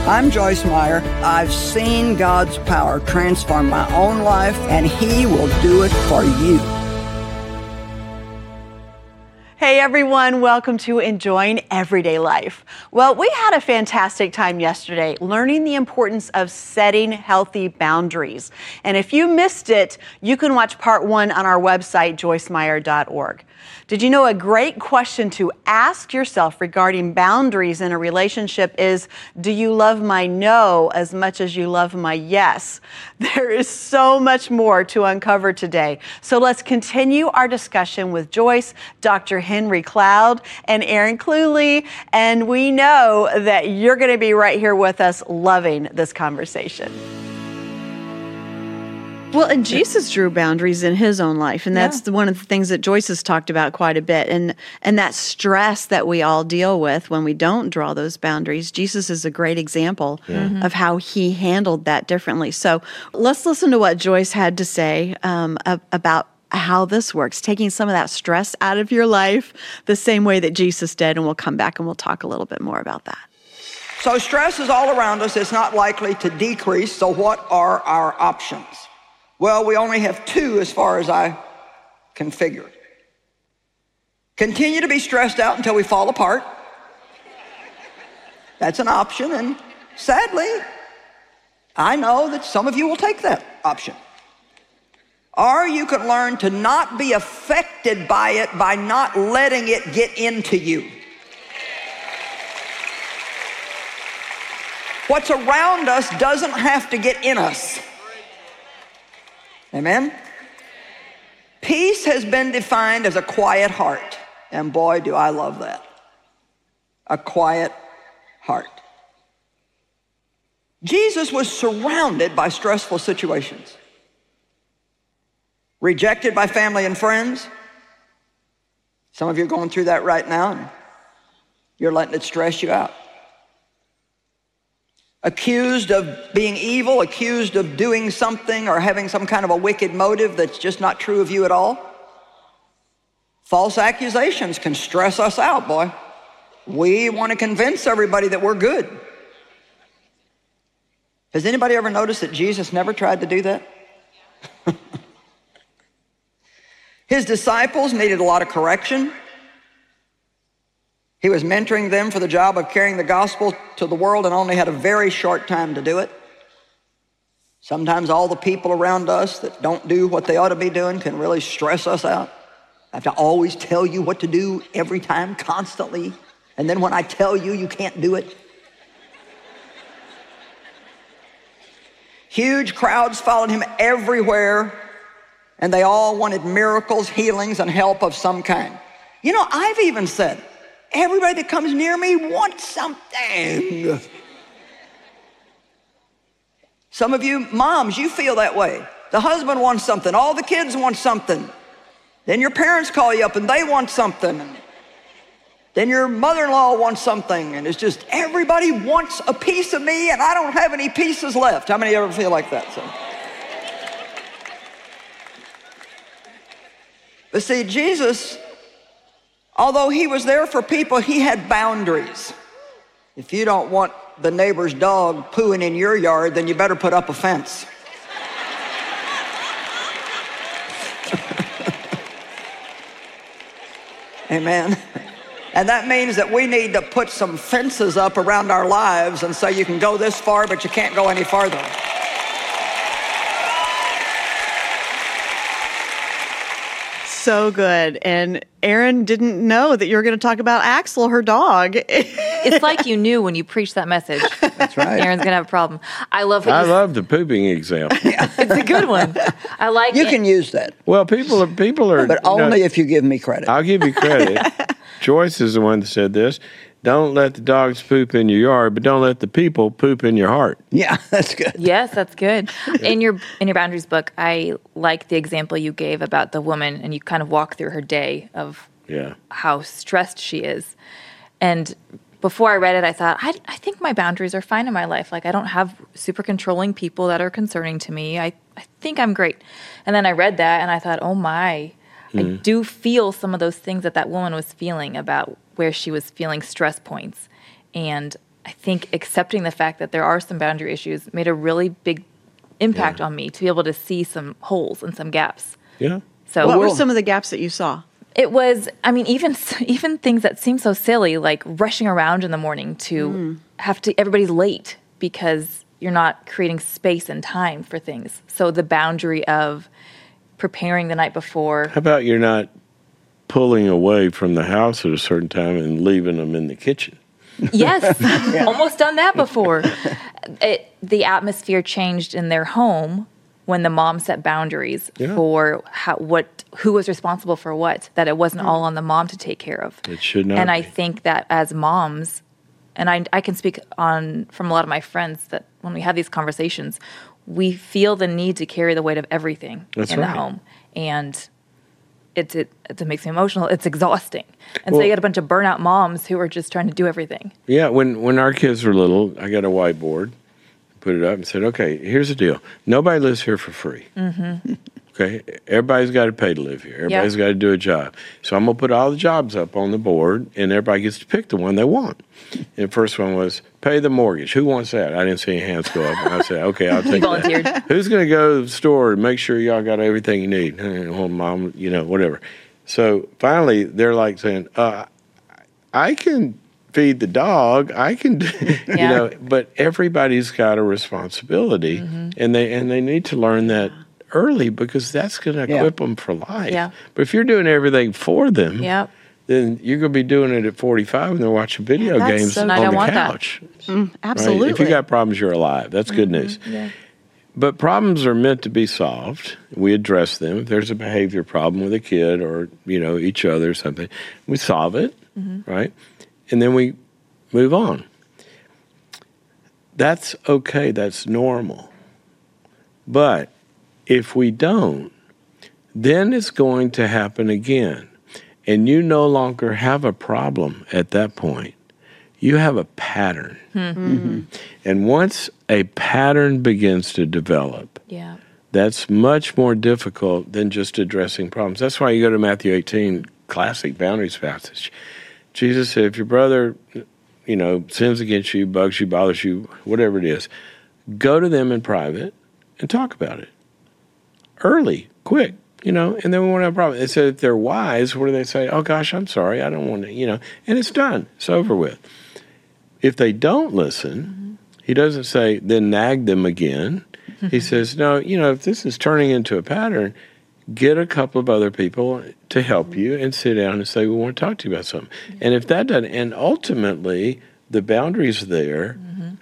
I'm Joyce Meyer. I've seen God's power transform my own life, and He will do it for you. Hey everyone, welcome to Enjoying Everyday Life. Well, we had a fantastic time yesterday learning the importance of setting healthy boundaries. And if you missed it, you can watch part 1 on our website, joycemeyer.org. Did you know a great question to ask yourself regarding boundaries in a relationship is, do you love my no as much as you love my yes? There is so much more to uncover today. So let's continue our discussion with Joyce, Dr. Henry Cloud, and Aaron Cluley. And we know that you're going to be right here with us loving this conversation. Well, and Jesus drew boundaries in his own life, and that's one of the things that Joyce has talked about quite a bit. And that stress that we all deal with when we don't draw those boundaries, Jesus is a great example of how he handled that differently. So let's listen to what Joyce had to say about how this works, taking some of that stress out of your life the same way that Jesus did, and we'll come back and we'll talk a little bit more about that. So stress is all around us. It's not likely to decrease. So what are our options? Well, we only have 2 as far as I can figure. Continue to be stressed out until we fall apart. That's an option, and sadly, I know that some of you will take that option. Or you can learn to not be affected by it by not letting it get into you. What's around us doesn't have to get in us. Amen? Peace has been defined as a quiet heart. And boy, do I love that. A quiet heart. Jesus was surrounded by stressful situations. Rejected by family and friends. Some of you are going through that right now, and you're letting it stress you out. Accused of being evil, accused of doing something or having some kind of a wicked motive that's just not true of you at all. False accusations can stress us out, boy. We want to convince everybody that we're good. Has anybody ever noticed that Jesus never tried to do that? His disciples needed a lot of correction. He was mentoring them for the job of carrying the gospel to the world and only had a very short time to do it. Sometimes all the people around us that don't do what they ought to be doing can really stress us out. I have to always tell you what to do every time, constantly. And then when I tell you, you can't do it. Huge crowds followed him everywhere, and they all wanted miracles, healings, and help of some kind. You know, I've even said, everybody that comes near me wants something. Some of you moms, you feel that way. The husband wants something. All the kids want something. Then your parents call you up and they want something. Then your mother-in-law wants something. And it's just everybody wants a piece of me and I don't have any pieces left. How many ever feel like that? So. But see, Jesus, although he was there for people, he had boundaries. If you don't want the neighbor's dog pooing in your yard, then you better put up a fence. Amen. And that means that we need to put some fences up around our lives and so you can go this far, but you can't go any farther. So good. And Aaron didn't know that you were going to talk about Axel, her dog. It's like you knew when you preached that message. That's right. Aaron's going to have a problem. I love the pooping example. It's a good one. I like you it. can use that. Well, people are. But only if you give me credit. I'll give you credit. Joyce is the one that said this. Don't let the dogs poop in your yard, but don't let the people poop in your heart. Yeah, that's good. Yes, that's good. In your Boundaries book, I like the example you gave about the woman, and you kind of walk through her day of how stressed she is. And before I read it, I thought, I think my boundaries are fine in my life. Like, I don't have super controlling people that are concerning to me. I think I'm great. And then I read that, and I thought, oh my, I do feel some of those things that woman was feeling about where she was feeling stress points. And I think accepting the fact that there are some boundary issues made a really big impact on me to be able to see some holes and some gaps. Yeah. So What were some of the gaps that you saw? it was, I mean, even things that seem so silly, like rushing around in the morning to everybody's late because you're not creating space and time for things. So the boundary of preparing the night before. How about you're not pulling away from the house at a certain time and leaving them in the kitchen? Yes, almost done that before. The atmosphere changed in their home when the mom set boundaries for who was responsible for what, that it wasn't all on the mom to take care of. It should not And be. I think that as moms, and I can speak from a lot of my friends, that when we have these conversations, we feel the need to carry the weight of everything in the home. And it makes me emotional. It's exhausting. And so you get a bunch of burnout moms who are just trying to do everything. Yeah, when our kids were little, I got a whiteboard, put it up and said, okay, here's the deal. Nobody lives here for free. Mm-hmm. Okay? Everybody's got to pay to live here. Everybody's got to do a job. So I'm going to put all the jobs up on the board, and everybody gets to pick the one they want. And the first one was pay the mortgage. Who wants that? I didn't see any hands go up. And I said, okay, I'll take that. Who's going to go to the store and make sure y'all got everything you need? Oh, Mom, whatever. So finally, they're like saying, I can feed the dog. I can, but everybody's got a responsibility, and they need to learn that early because that's going to equip them for life. Yeah. But if you're doing everything for them, then you're going to be doing it at 45 when they're watching video games on the couch. Absolutely. Right? If you got problems, you're alive. That's good news. Yeah. But problems are meant to be solved. We address them. If there's a behavior problem with a kid or, each other or something, we solve it, right? And then we move on. That's okay. That's normal. But if we don't, then it's going to happen again. And you no longer have a problem at that point. You have a pattern. Mm-hmm. And once a pattern begins to develop, that's much more difficult than just addressing problems. That's why you go to Matthew 18, classic boundaries passage. Jesus said, if your brother, sins against you, bugs you, bothers you, whatever it is, go to them in private and talk about it. Early, quick, and then we won't have a problem. It said if they're wise, what do they say? Oh, gosh, I'm sorry. I don't want to, and it's done. It's over with. If they don't listen, he doesn't say, then nag them again. He says, no, if this is turning into a pattern, get a couple of other people to help you and sit down and say, we want to talk to you about something. And if that doesn't, and ultimately, the boundaries there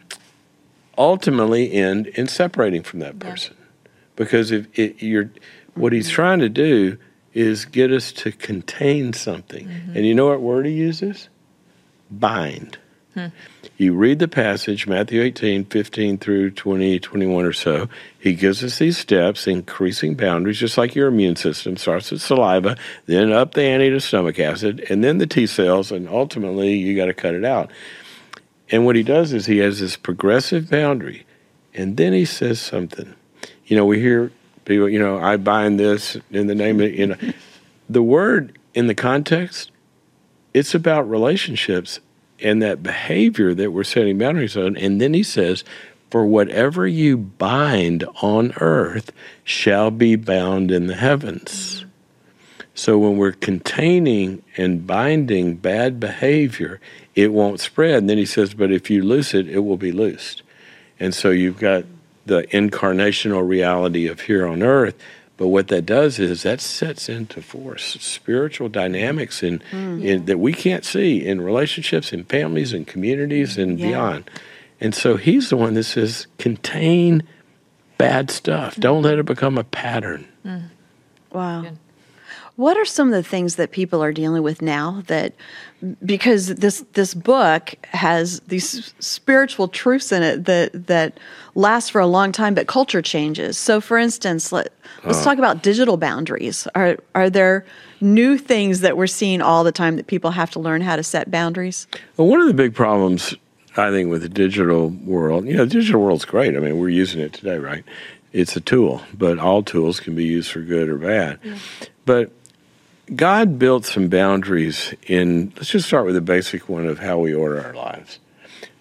ultimately end in separating from that person. Because what he's trying to do is get us to contain something. And you know what word he uses? Bind. You read the passage, Matthew 18, 15 through 20, 21 or so. He gives us these steps, increasing boundaries, just like your immune system starts with saliva, then up the ante to stomach acid, and then the T cells, and ultimately you got to cut it out. And what he does is he has this progressive boundary, and then he says something. We hear people, I bind this in the name of, the word in the context, it's about relationships and that behavior that we're setting boundaries on. And then he says, for whatever you bind on earth shall be bound in the heavens. So when we're containing and binding bad behavior, it won't spread. And then he says, but if you loose it, it will be loosed. And so you've got the incarnational reality of here on earth. But what that does is that sets into force spiritual dynamics in that we can't see in relationships, in families, in communities, and beyond. And so he's the one that says, contain bad stuff. Don't let it become a pattern. Wow. Good. What are some of the things that people are dealing with now because this book has these spiritual truths in it that last for a long time, but culture changes. So for instance, let's talk about digital boundaries. Are there new things that we're seeing all the time that people have to learn how to set boundaries? Well, one of the big problems, I think, with the digital world, the digital world's great. I mean, we're using it today, right? It's a tool, but all tools can be used for good or bad. Yeah. But God built some boundaries let's just start with the basic one of how we order our lives.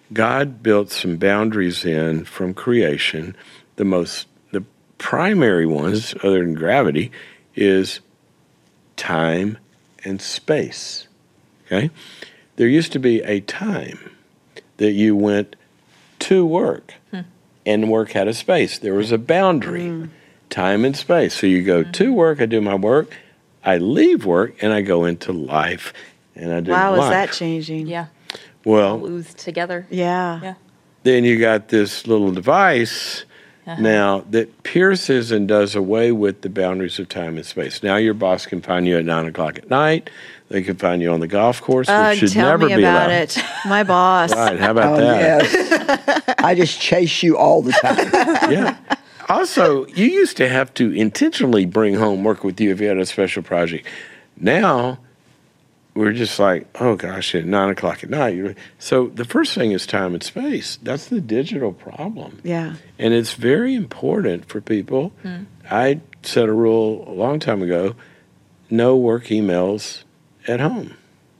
God built some boundaries in from creation. The primary ones, other than gravity, is time and space. Okay? There used to be a time that you went to work, and work had a space. There was a boundary, time and space. So you go to work, I do my work, I leave work, and I go into life, and I do life. Wow, is that changing? Yeah. Well, Oozed together. Yeah. then you got this little device now that pierces and does away with the boundaries of time and space. Now your boss can find you at 9 o'clock at night. They can find you on the golf course, which should tell never me be about allowed. it. My boss. Right, how about that? Yes. I just chase you all the time. Yeah. Also, you used to have to intentionally bring home work with you if you had a special project. Now, we're just like, oh gosh, at 9 o'clock at night. So the first thing is time and space. That's the digital problem. Yeah. And it's very important for people. I set a rule a long time ago, no work emails at home.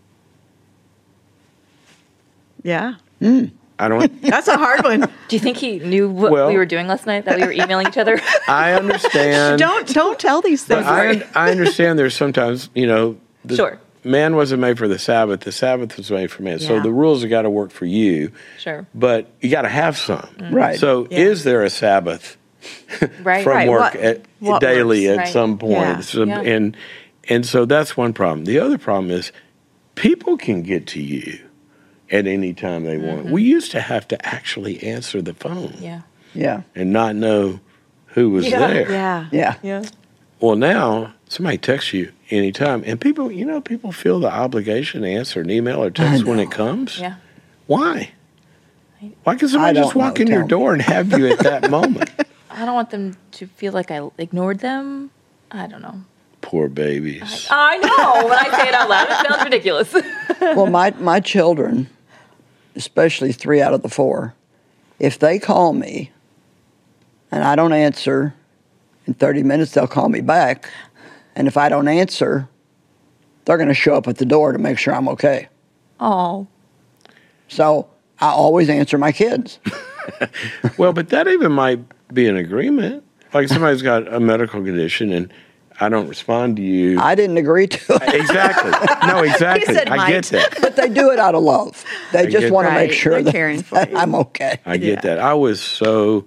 Yeah. I don't. That's a hard one. Do you think he knew what Well- we were doing last night? That we were emailing each other? I understand. Don't tell these But things. I understand there's sometimes, the Sure. man wasn't made for the Sabbath was made for man. So Yeah. the rules have got to work for you, Sure. but you got to have some. Right. So Yeah. is there a Sabbath Right. from Right. work What daily works, at right. some point? Yeah. So- Yeah. And so that's one problem. The other problem is people can get to you at any time they want. We used to have to actually answer the phone Yeah. Yeah. and not know who was there. Yeah. Yeah. Yeah. Well, now somebody texts you anytime, and people feel the obligation to answer an email or text when it comes. Yeah. Why? Why can I somebody don't just walk know. in your Tell me. door and have you at that moment? I don't want them to feel like I ignored them. I don't know. Poor babies. I know. When I say it out loud, it sounds ridiculous. Well, my children, especially 3 out of the 4, if they call me and I don't answer, in 30 minutes they'll call me back. And if I don't answer, they're going to show up at the door to make sure I'm okay. Oh. So I always answer my kids. Well, but that even might be an agreement. Like somebody's got a medical condition and I don't respond to you. I didn't agree to it, Exactly. No, exactly. said I get might. that. but they do it out of love. They just get want to that. make sure They're that, caring for that you. I'm okay. I get that. I was so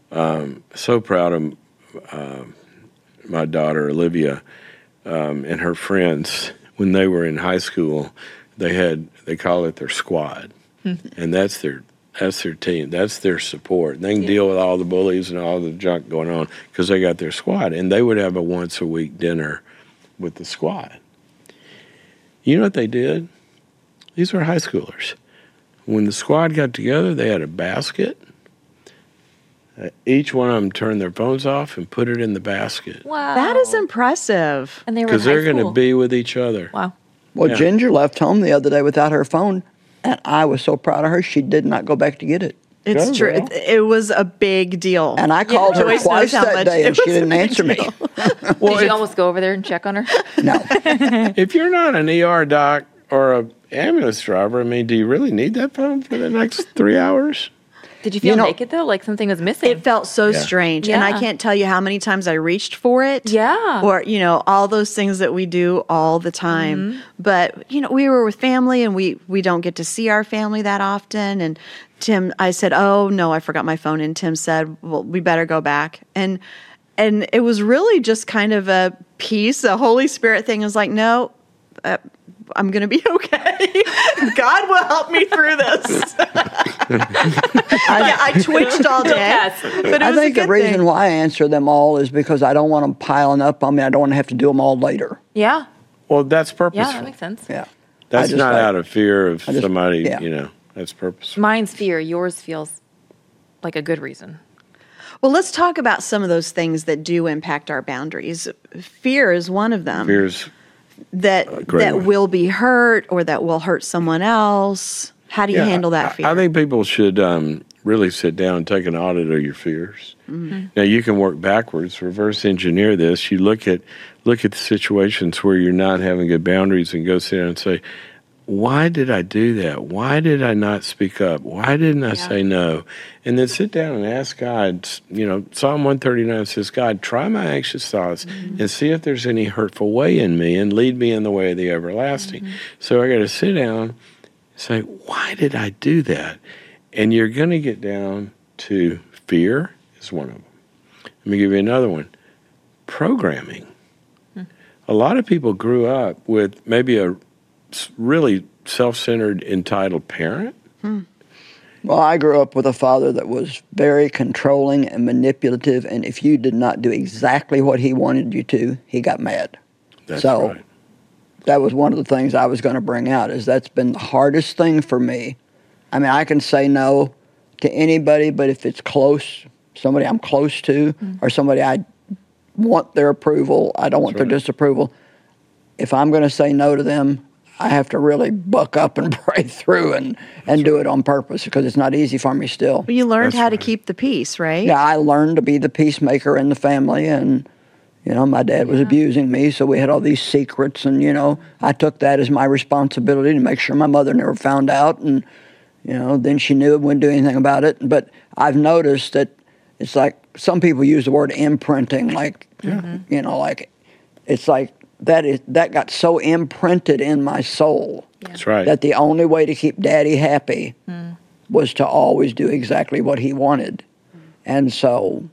proud of my daughter Olivia and her friends when they were in high school. They call it their squad, and that's their team. That's their support. They can deal with all the bullies and all the junk going on because they got their squad, and they would have a once a week dinner with the squad. You know what they did? These were high schoolers. When the squad got together, they had a basket. Each one of them turned their phones off and put it in the basket Wow. That is impressive. And they were because in high they're going to school. be with each other. Wow. Well, Yeah. Ginger left home the other day without her phone, and I was so proud of her. She did not go back to get it. It's Go, true. girl. It was a big deal. And I called her Joyce twice knows how that much day, it and she was a didn't big answer me. deal. Well, Did you almost go over there and check on her? No. if you're not an ER doc or a ambulance driver, I mean, do you really need that phone for the next 3 hours? Did you feel You know- naked though? Like something was missing? It felt so Yeah. strange. And I Yeah. can't tell you how many times I reached for it. Yeah. Or, all those things that we do all the time. Mm-hmm. But, we were with family and we don't get to see our family that often. And Tim, I said, oh, no, I forgot my phone. And Tim said, well, we better go back. And it was really just kind of a peace, a Holy Spirit thing. It was like, no, I'm going to be okay. God will help me through this. I twitched all day. Yes. But it I was a think the good reason thing. why I answer them all is because I don't want them piling up on me. I don't want to have to do them all later. Yeah. Well, that's Yeah, purposeful. that makes sense. Yeah. That's I just not like- out of fear of just- somebody, yeah. That's purposeful. Mine's fear. Yours feels like a good reason. Well, let's talk about some of those things that do impact our boundaries. Fear is one of them. Fear's that great that one. will be hurt or that will hurt someone else. How do you handle that fear? I think people should really sit down and take an audit of your fears. Now you can work backwards, reverse engineer this. You look at the situations where you're not having good boundaries and go sit down and say, why did I do that? Why did I not speak up? Why didn't I say no? And then sit down and ask God. Psalm 139 says, God, try my anxious thoughts and see if there's any hurtful way in me and lead me in the way of the everlasting. So I got to sit down and say, why did I do that? And you're going to get down to fear is one of them. Let me give you another one. Programming. A lot of people grew up with maybe a really self-centered, entitled parent. Well, I grew up with a father that was very controlling and manipulative, and if you did not do exactly what he wanted you to, he got mad. That's right. That was one of the things I was going to bring out, is that's been the hardest thing for me. I mean, I can say no to anybody, but if it's close, somebody I'm close to, or somebody I want their approval, I don't want their disapproval, if I'm going to say no to them, I have to really buck up and pray through and do it on purpose, because it's not easy for me still. Well, you learned how to keep the peace, right? Yeah, I learned to be the peacemaker in the family, and, my dad was abusing me, so we had all these secrets, and, I took that as my responsibility to make sure my mother never found out, and, then she knew it, wouldn't do anything about it. But I've noticed that it's like some people use the word imprinting, like, like it's like that got so imprinted in my soul. That's right. That the only way to keep Daddy happy was to always do exactly what he wanted. And so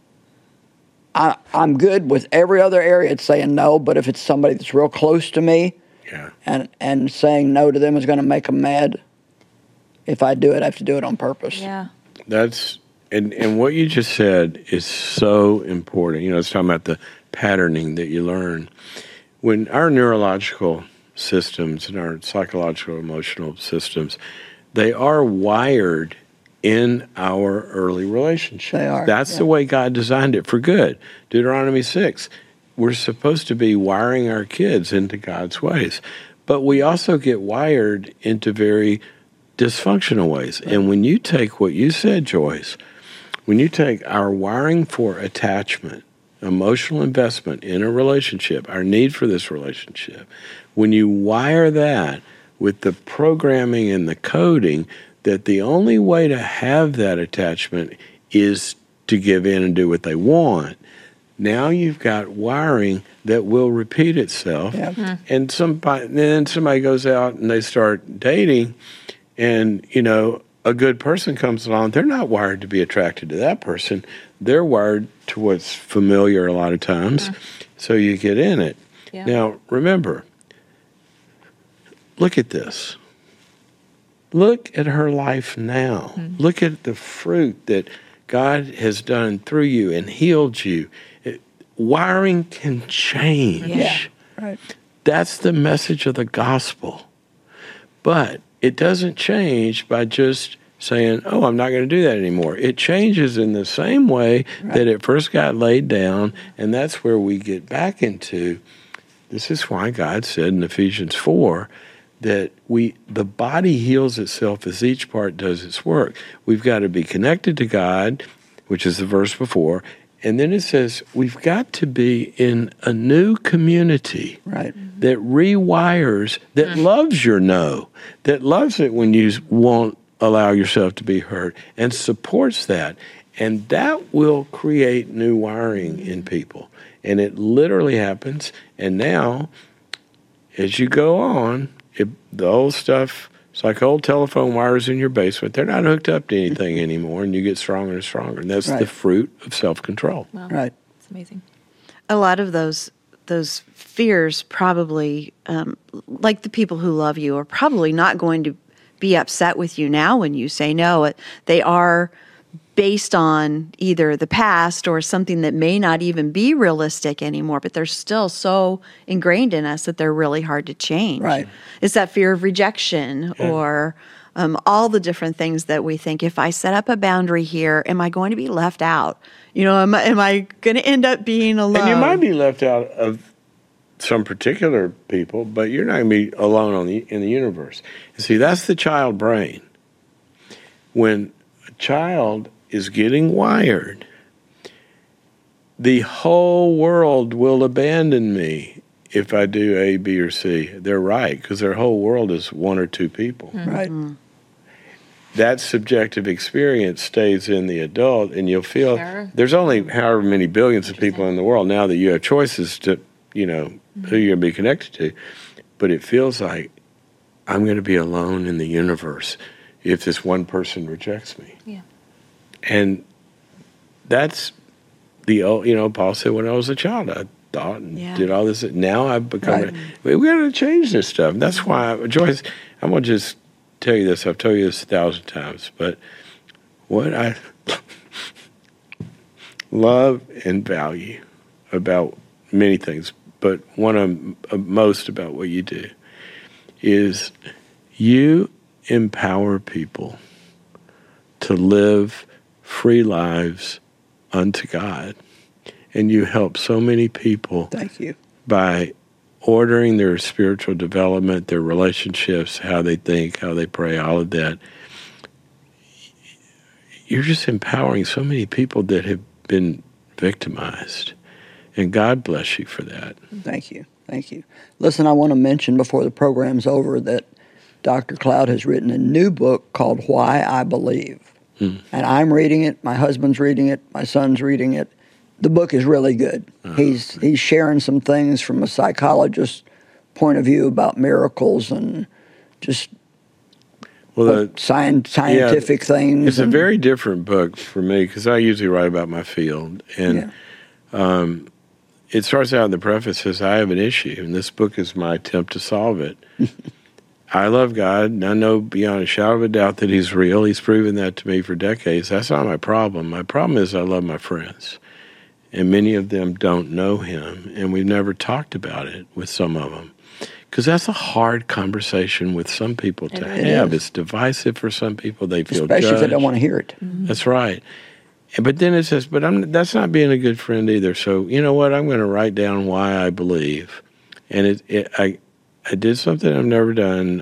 I'm good with every other area at saying no, but if it's somebody that's real close to me, and saying no to them is going to make them mad, if I do it, I have to do it on purpose. Yeah. And what you just said is so important. It's talking about the patterning that you learn. When our neurological systems and our psychological, emotional systems, they are wired in our early relationship. They are. That's the way God designed it for good. Deuteronomy 6, we're supposed to be wiring our kids into God's ways. But we also get wired into very dysfunctional ways. And when you take what you said, Joyce, when you take our wiring for attachment, emotional investment in a relationship, our need for this relationship, when you wire that with the programming and the coding that the only way to have that attachment is to give in and do what they want, now you've got wiring that will repeat itself. Yeah. And then somebody goes out and they start dating, and, a good person comes along. They're not wired to be attracted to that person. They're wired to what's familiar a lot of times. So you get in it. Yeah. Now, remember, look at this. Look at her life now. Look at the fruit that God has done through you and healed you. Wiring can change. Yeah, right. That's the message of the gospel. But it doesn't change by just saying, oh, I'm not going to do that anymore. It changes in the same way that it first got laid down, and that's where we get back into, this is why God said in Ephesians 4 that the body heals itself as each part does its work. We've got to be connected to God, which is the verse before, and then it says we've got to be in a new community that rewires, that loves your no, that loves it when you won't allow yourself to be hurt, and supports that. And that will create new wiring in people. And it literally happens. And now, as you go on, the old stuff, it's like old telephone wires in your basement. They're not hooked up to anything anymore, and you get stronger and stronger. And that's the fruit of self-control. Wow. Right. It's amazing. A lot of those fears probably, like the people who love you, are probably not going to be upset with you now when you say no. They are based on either the past or something that may not even be realistic anymore, but they're still so ingrained in us that they're really hard to change. Right. It's that fear of rejection or all the different things that we think, if I set up a boundary here, am I going to be left out? Am I going to end up being alone? And you might be left out of some particular people, but you're not going to be alone in the universe. And see, that's the child brain. When a child is getting wired, the whole world will abandon me if I do A, B, or C. They're right, because their whole world is one or two people. Right. That subjective experience stays in the adult, and you'll feel there's only however many billions of people in the world now that you have choices to, who you're going to be connected to. But it feels like I'm going to be alone in the universe if this one person rejects me. Yeah. And that's Paul said, when I was a child, I thought and did all this. Now I've become, we got to change this stuff. And that's why, Joyce, I'm going to just tell you this. I've told you this 1,000 times, but what I love and value about many things, but one of most about what you do is you empower people to live free lives unto God. And you help so many people. Thank you. By ordering their spiritual development, their relationships, how they think, how they pray, all of that. You're just empowering so many people that have been victimized. And God bless you for that. Thank you. Thank you. Listen, I want to mention before the program's over that Dr. Cloud has written a new book called Why I Believe. And I'm reading it. My husband's reading it. My son's reading it. The book is really good. He's sharing some things from a psychologist's point of view about miracles and just scientific things. It's a very different book for me because I usually write about my field. And it starts out in the preface says, I have an issue, and this book is my attempt to solve it. I love God, and I know beyond a shadow of a doubt that He's real. He's proven that to me for decades. That's not my problem. My problem is I love my friends, and many of them don't know Him, and we've never talked about it with some of them. Because that's a hard conversation with some people to have. It's divisive for some people. They feel especially judged. if they don't want to hear it. That's right. But then it says, that's not being a good friend either. So you know what? I'm going to write down why I believe. And I did something I've never done.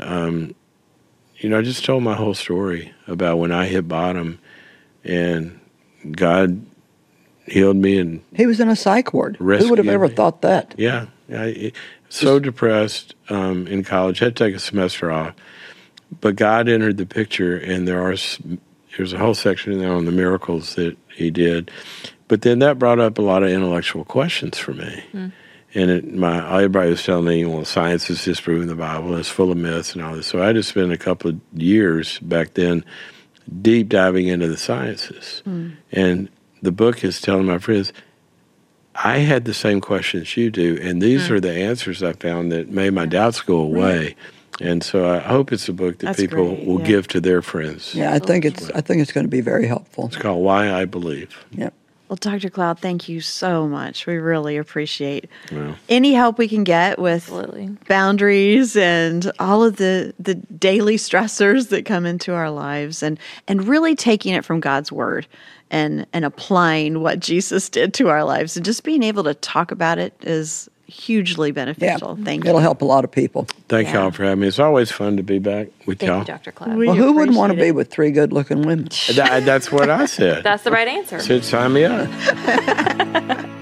I just told my whole story about when I hit bottom and God healed me. And He was in a psych ward. Who would have ever thought that? Yeah. So depressed in college, had to take a semester off. But God entered the picture, and there's a whole section in there on the miracles that He did. But then that brought up a lot of intellectual questions for me. And everybody was telling me, science is disproving the Bible, and it's full of myths and all this. So I had to spend a couple of years back then deep diving into the sciences. And the book is telling my friends, I had the same questions you do, and these are the answers I found that made my doubts go away. And so I hope it's a book that people will give to their friends. Yeah, I think it's going to be very helpful. It's called Why I Believe. Yep. Well, Dr. Cloud, thank you so much. We really appreciate any help we can get with boundaries and all of the daily stressors that come into our lives, and really taking it from God's Word and applying what Jesus did to our lives, and just being able to talk about it is hugely beneficial. Thank you. It'll help a lot of people. Thank y'all for having me. It's always fun to be back with y'all. Thank you, Dr. Cloud. Well, who wouldn't want to be with three good-looking women? That's what I said. That's the right answer. Said sign me up.